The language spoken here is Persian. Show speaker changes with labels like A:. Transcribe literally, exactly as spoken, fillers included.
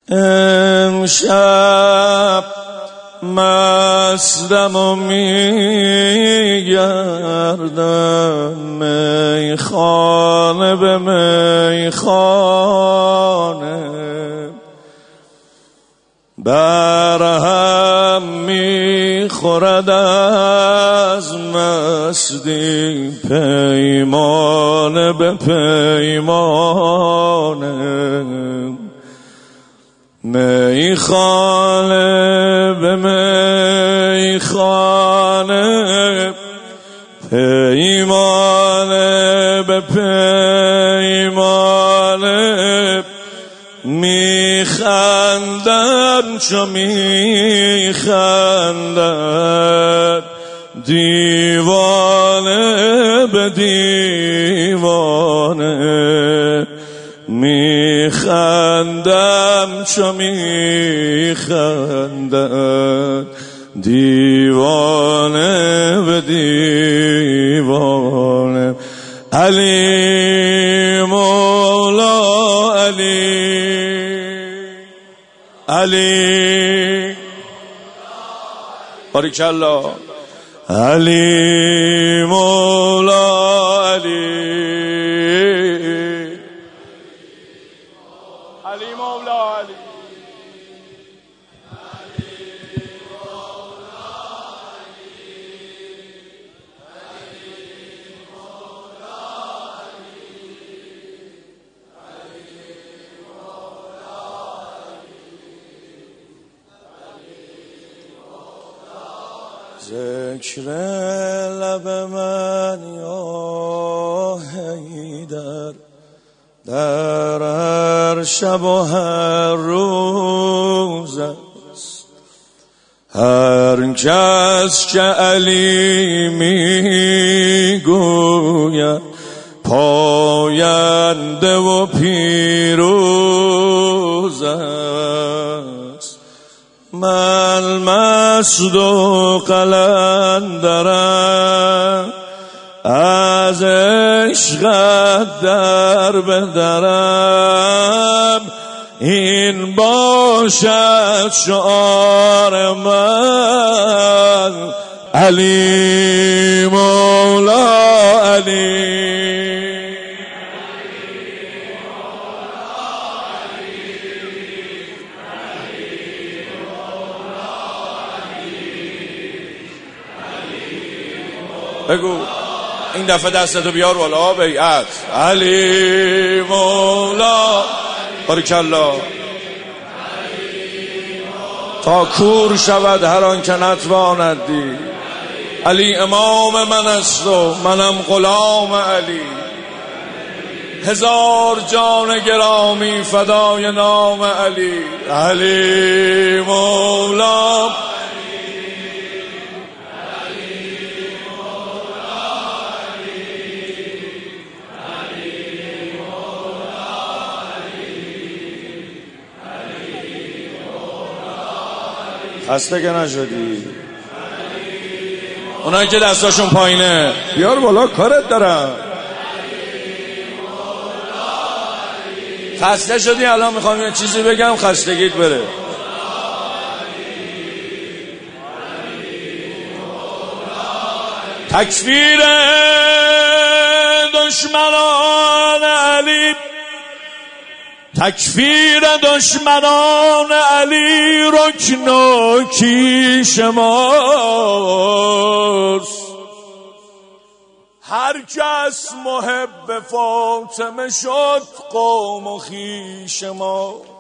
A: امشب مستم و میگردم میخانه به میخانه، برهم میخورد از مستی پیمانه به پیمانه، میخانه به میخانه، پیمانه به پیمانه، میخندم چو میخندد دیوانه به دیوانه، میخندم چو میخندد دیوانه به دیوانه. علی مولا علی علی باریکالله، علی مولا علی علی مولا علی ذکر لب من یا حیدر در هر شب و هر روز است، هر کس که علی میگوید پاینده و پیروز است. من مست و قلندرم از عشقت در بدرم، این باشد شعار من علی مولا علی. بگو این دفعه دستتو بیار بالا، بیعت علی مولا باریکالله، تا کور شود هر آن که نتواند دید. علی امام من است و منم غلام علی، هزار جان گرامی فدای نام علی. علی مولا خسته که نشدی؟ اونایی که دستاشون پایینه بیار بالا، کارت دارم. خسته شدی؟ الان میخوام یه چیزی بگم خستگیت بره. تکفیر دشمنان علی، تکفیر دشمنان علی رکن و کیش ماست. هر کس محب فاطمه شد قوم و خویش ما.